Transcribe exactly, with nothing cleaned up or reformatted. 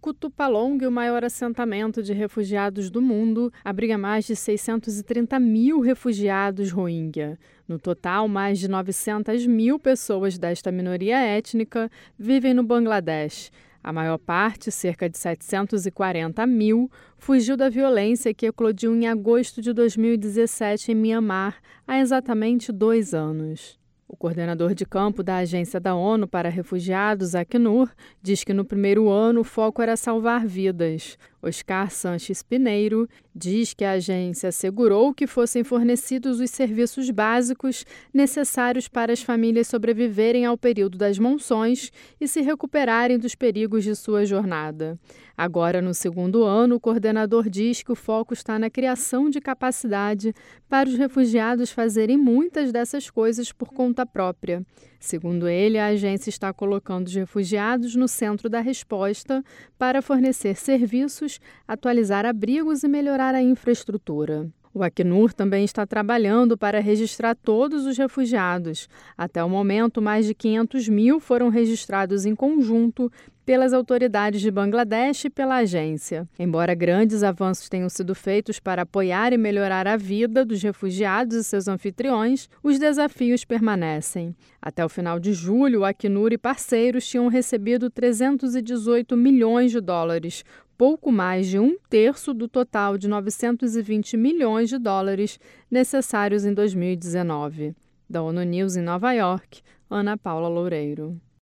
Kutupalong, o maior assentamento de refugiados do mundo, abriga mais de seiscentos e trinta mil refugiados Rohingya. No total, mais de novecentas mil pessoas desta minoria étnica vivem no Bangladesh. A maior parte, cerca de setecentos e quarenta mil, fugiu da violência que eclodiu em agosto de dois mil e dezessete em Mianmar, há exatamente dois anos. O coordenador de campo da Agência da ONU para Refugiados, Acnur, diz que no primeiro ano o foco era salvar vidas. Oscar Sanches Pineiro diz que a agência assegurou que fossem fornecidos os serviços básicos necessários para as famílias sobreviverem ao período das monções e se recuperarem dos perigos de sua jornada. Agora, no segundo ano, o coordenador diz que o foco está na criação de capacidade para os refugiados fazerem muitas dessas coisas por conta própria. Segundo ele, a agência está colocando os refugiados no centro da resposta para fornecer serviços, atualizar abrigos e melhorar a infraestrutura. O Acnur também está trabalhando para registrar todos os refugiados. Até o momento, mais de quinhentos mil foram registrados em conjunto pelas autoridades de Bangladesh e pela agência. Embora grandes avanços tenham sido feitos para apoiar e melhorar a vida dos refugiados e seus anfitriões, os desafios permanecem. Até o final de julho, o Acnur e parceiros tinham recebido trezentos e dezoito milhões de dólares, pouco mais de um terço do total de novecentos e vinte milhões de dólares necessários em dois mil e dezenove. Da ONU News em Nova York, Ana Paula Loureiro.